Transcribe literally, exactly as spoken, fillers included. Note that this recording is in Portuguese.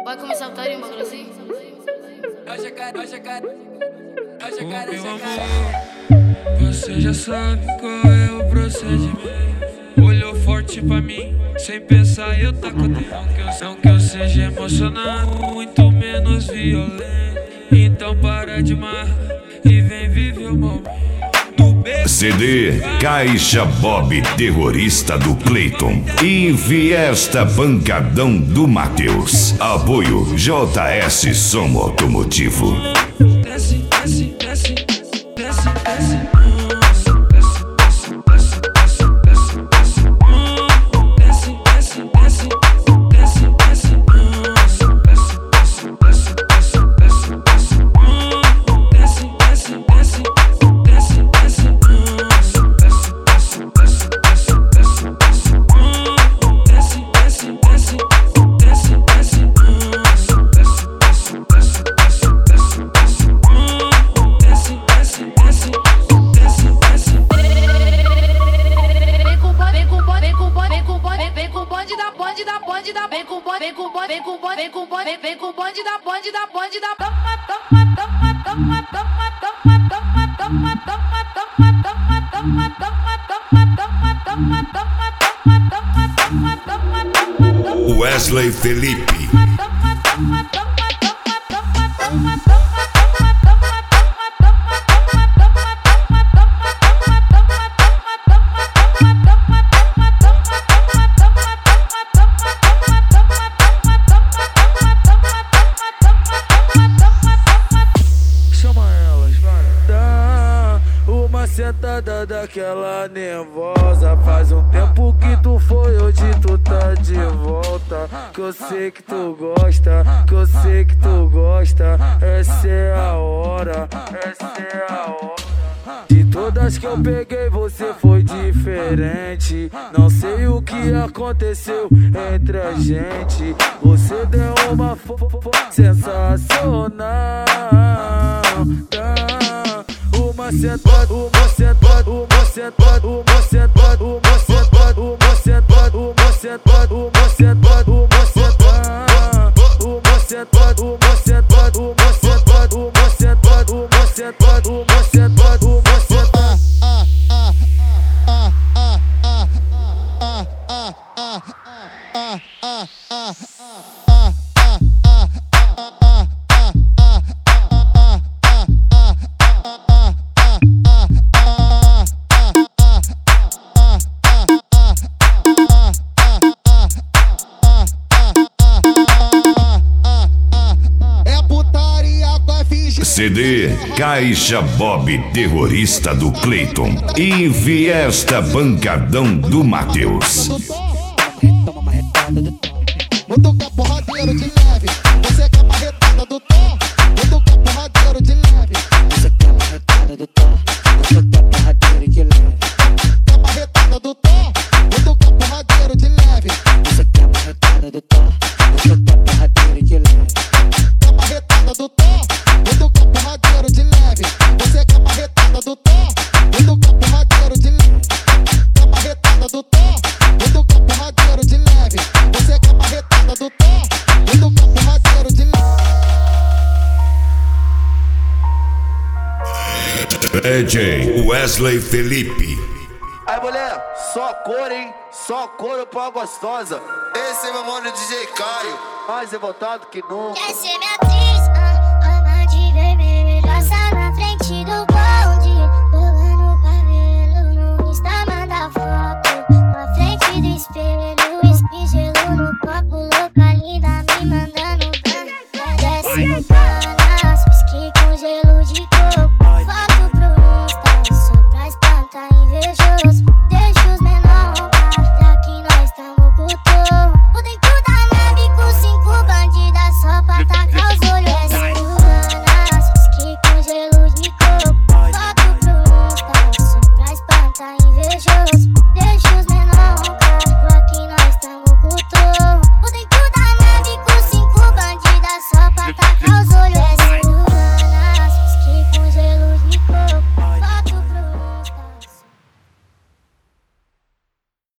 Vai começar o tarimba, bagulho assim? Você já sabe qual é o procedimento. Olhou forte pra mim, sem pensar eu taco dentro. Não que eu, não que eu seja emocionado, muito menos violento. Então para de marra e vem viver o momento. C D Caixa Bob Terrorista do Cleiton e Fiesta Pancadão do Matheus. Apoio J S Som Automotivo. Desce, desce, desce, desce, desce. Vem com o bonde, vem com o bonde, vem com o bonde, vem com o bonde, vem com o bonde da bonde da bonde da toma, toma, toma, toma, toma, toma, toma, toma, toma, toma, toma, toma, toma, toma, toma, toma, toma. Wesley Felipe. Sentada daquela nervosa. Faz um tempo que tu foi, hoje tu tá de volta. Que eu sei que tu gosta, que eu sei que tu gosta. Essa é a hora, essa é a hora. De todas que eu peguei você foi diferente. Não sei o que aconteceu entre a gente. Você deu uma fofa sensacional. Uma sentada, uma sentada, uma sentada, uma sentada, uma sentada, uma sentada, uma sentada, uma sentada, uma sentada, uma sentada, uma sentada, uma sentada, uma sentada, uma sentada, uma sentada, uma sentada. Ah ah ah ah ah ah ah ah ah ah. C D Caixa Bob Terrorista do Cleiton e Fiesta Pancadão do Matheus. Toma uma retada do Tom. Vou tocar porradeiro de leve. Você quer uma retada do Tom? Vou tocar porradeiro de leve. Você quer uma retada do Tom? Vou tocar porradeiro de leve. Quer uma retada do Tom? Vou tocar porradeiro de leve. Você quer uma retada do Tom? Vou tocar porradeiro de leve. Quer uma retada do Tom? Vou tocar porradeiro de leve. Você quer uma retada do Tom? Vou tocar porradeiro de leve. Quer uma retada do Tom? Vou tocar porradeiro de leve. Você quer uma retada do Tom? Vou tocar porradeiro de leve. D J Wesley Felipe. Aí mulher, só cor, hein? Só couro pra gostosa. Esse é meu mano D J Caio, mais revoltado que nunca. Essa é minha atriz, ah, ama de vermelho. Passa na frente do bonde, rolando o cabelo no Insta, manda foto. Na frente do espelho, espigelo no copo,